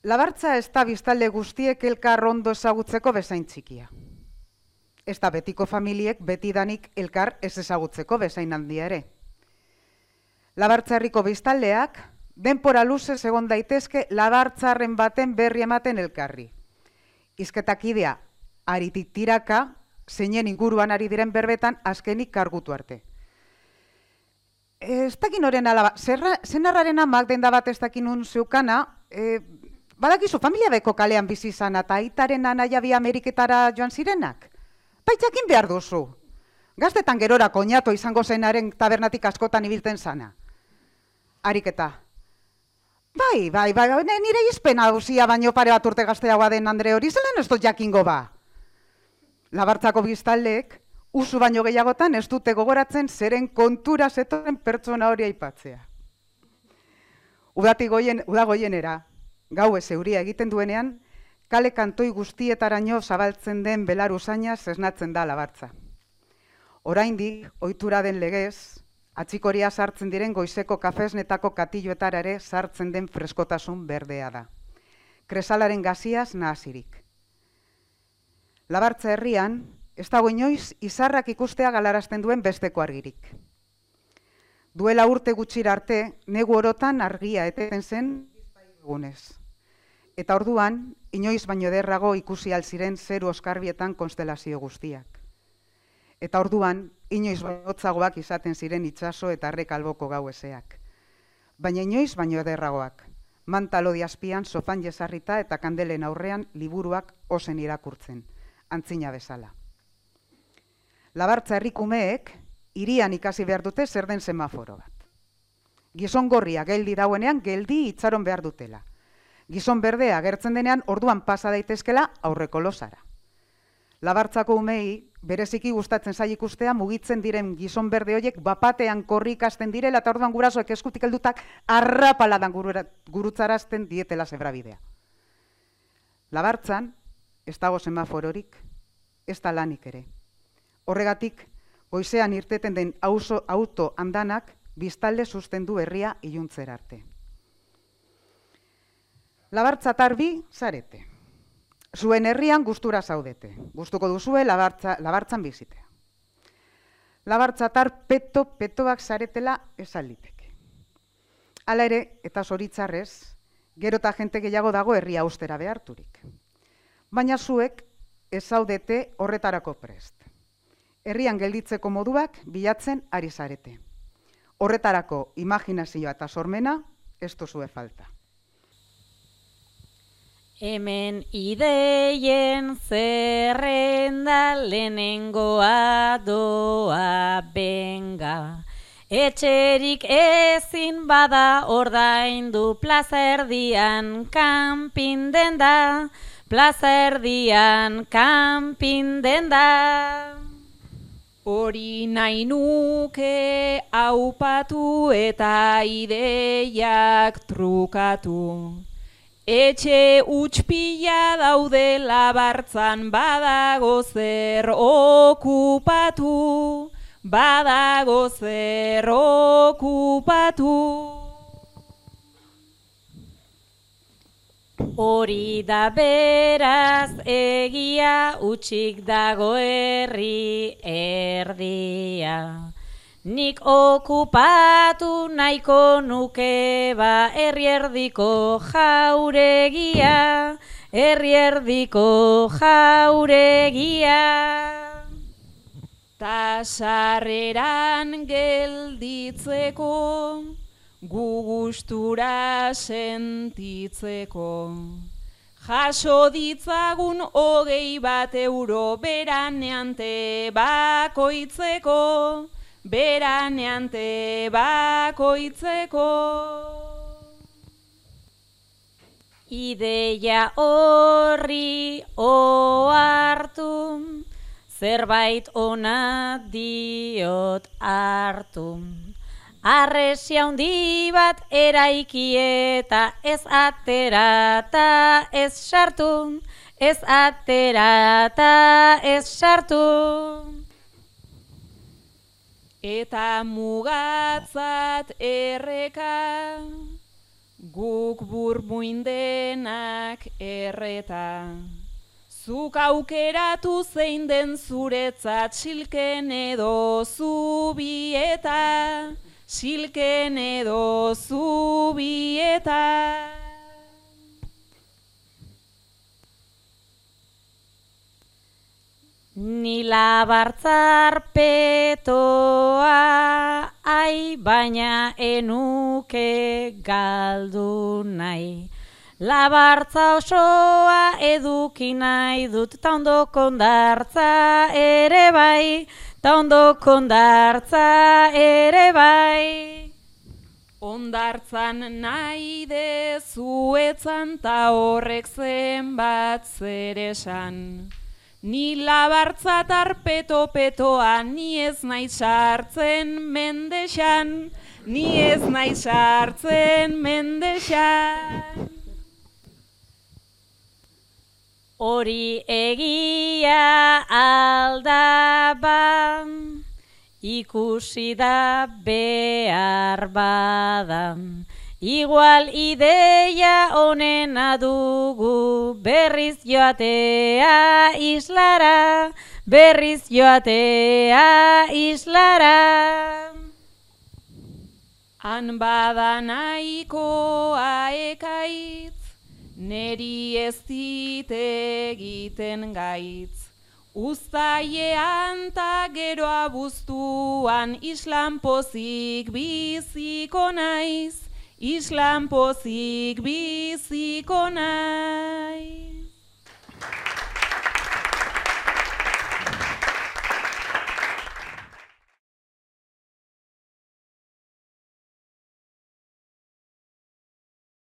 Labartza ez da biztalde guztiek elkar ondo ezagutzeko bezain txikia. Ez da betiko familiek betidanik elkar ez ezagutzeko bezain handia ere. Labartzarriko biztaldeak denpora luzez egon daitezke labartzarren baten berri ematen elkarri. Hizketak idea, aritik tiraka, zeinen inguruan ari diren berbetan azkenik kargutu arte. Ez dakin horren alaba, zenarraren amak denda bat ez dakin nun zeukana, badakizu familia beko kalean bizi izana eta aitaren anaia bi Ameriketara joan zirenak? Baitzakin behar duzu. Gaztetan gerora koñato izango zenaren tabernatik askotan ibiltzen zana. Ariketa. Bai, nire izpen hauzia baino pare bat urte gazteagoa den Andre hori, zelan ez dut jakingo ba. Labartzako biztaldeek, usu baino gehiagotan ez dute gogoratzen zeren kontura zetoren pertsona hori aipatzea. Uda goienera, gauez euria egiten duenean, kale kantoi guztietaraino zabaltzen den belar usainaz esnatzen da Labartza. Oraindik, ohitura den legez, atxikoria sartzen diren goizeko kafesnetako katilloetara ere sartzen den freskotasun berdea da. Kresalaren gaziaz nahasirik. Labartza herrian, ez dago inoiz izarrak ikustea galarazten duen besteko argirik. Duela urte gutxira arte, negu orotan argia eteten zen egunez. Eta orduan, inoiz baino ederrago ikusi alziren zeru oskarbietan konstelazio guztiak. Eta orduan, inoiz baino hotzagoak izaten ziren itsaso eta arrekalboko gau ezeak. Baina inoiz baino ederragoak, mantalodi azpian sofan jesarrita eta kandelen aurrean liburuak ozen irakurtzen, antzina bezala. Labartza herrikumeek hirian ikasi behar dute zer den semaforo bat. Gizon gorria geldi dauenean geldi itxaron behar dutela. Gizon berdea agertzen denean orduan pasa daitezkela aurreko losara. Labartzako umei bereziki gustatzen zaik ikustea mugitzen diren gizon berde horiek bapatean korri ikasten direla eta orduan gurasoek eskutik heldutak arrapaladan gurutzarazten dietela zebrabidea. Labartzan ez dago semafororik, ez da lanik ere. Horregatik, goizean irteten den auto andanak biztalde sustendu herria iluntzera arte. Labartzatar bi zarete. Zuen herrian gustura zaudete. Gustuko duzue Labartzan bizitea. Labartzatar petoak zaretela esaliteke. Hala ere, eta zoritzarrez, gero eta jente gehiago dago herria austera beharturik. Baina zuek ez zaudete horretarako prest. Herrian gelditzeko moduak bilatzen ari zarete. Horretarako imaginazioa eta sormena ez duzue falta. Hemen ideien zerrenda lehenengoa doa benga. Etxerik ezin bada ordaindu plaza erdian kanpin denda, plaza erdian kanpin denda. Hori nahi nuke aupatu eta ideiak trukatu. Etxe utxpila daude Labartzan badago zer okupatu, badago zer okupatu. Hori da beraz egia utxik dago herri erdia. Nik okupatu nahiko nuke ba herri erdiko jauregia, herri erdiko jauregia. Ta sarreran gelditzeko, gu gustura sentitzeko. Jaso ditzagun 21 euro beraneante bakoitzeko, beraneante bakoitzeko. Ideia horri ohartu, zerbait ona diot hartu. Arresi handi bat eraiki eta ez aterata ez sartu, ez aterata ez sartu. Eta mugatzat erreka, guk burmuindenak erreta. Zuk aukeratu zein den zuretzat silken edo zubieta, silken edo zubieta. Ni labartzar petoa, ai, baina enuke galdu nahi. Labartza osoa eduki nahi dut, ta ondo kondartza ere bai, ta ondo kondartza ere bai. Ondartzan nahi dezuetzan ta horrek zenbat zer esan. Ni labartza tarpeto-petoa, ni ez nahi sartzen mendexan, ni ez nahi sartzen mendexan. Hori egia aldaban, ikusi da behar badan. Igual ideia onena dugu, berriz joatea islara, berriz joatea islara. Han bada nahikoa ekaitz, neri ez dit egiten gaitz. Uztailean ta gero abuztuan islan pozik biziko naiz, islan pozik biziko naiz.